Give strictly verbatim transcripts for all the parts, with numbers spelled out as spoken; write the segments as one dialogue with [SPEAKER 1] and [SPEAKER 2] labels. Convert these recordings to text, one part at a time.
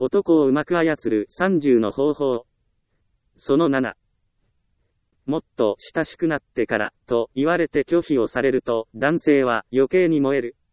[SPEAKER 1] 男をうまく操るさんじゅうの方法。そのなな。もっと親しくなってから、と言われて拒否をされると、男性は余計に燃える。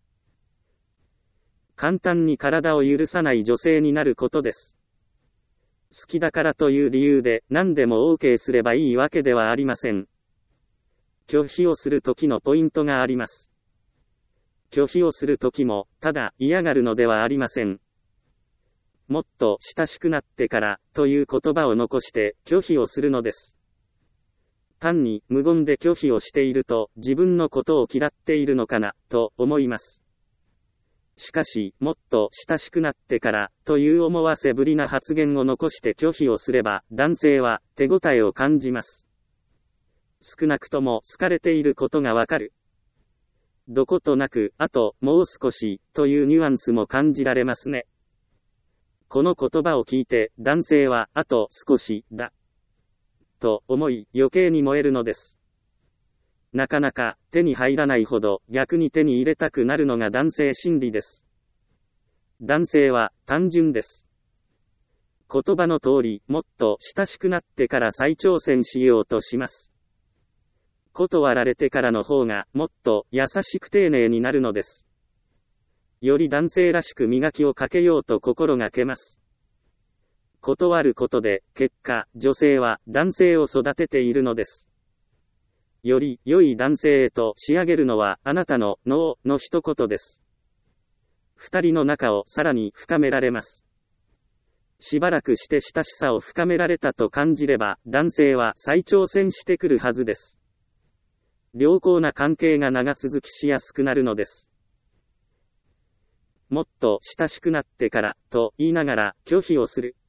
[SPEAKER 1] 簡単に体を許さない女性になることです。好きだからという理由で何でも OK すればいいわけではありません。拒否をするときのポイントがあります。拒否をするときも、ただ嫌がるのではありません。もっと親しくなってから、という言葉を残して拒否をするのです。単に無言で拒否をしていると、自分のことを嫌っているのかな、と思います。しかし、もっと親しくなってから、という思わせぶりな発言を残して拒否をすれば、男性は手応えを感じます。少なくとも好かれていることがわかる。どことなく、あと、もう少し、というニュアンスも感じられますね。この言葉を聞いて、男性は、あと少し、だ。と思い、余計に燃えるのです。なかなか手に入らないほど逆に手に入れたくなるのが男性心理です。男性は単純です。言葉の通り、もっと親しくなってから再挑戦しようとします。断られてからの方がもっと優しく丁寧になるのです。より男性らしく磨きをかけようと心がけます。断ることで、結果、女性は男性を育てているのです。より良い男性へと仕上げるのはあなたのノーの一言です。二人の仲をさらに深められます。しばらくして親しさを深められたと感じれば、男性は再挑戦してくるはずです。良好な関係が長続きしやすくなるのです。もっと親しくなってから、と言いながら拒否をする。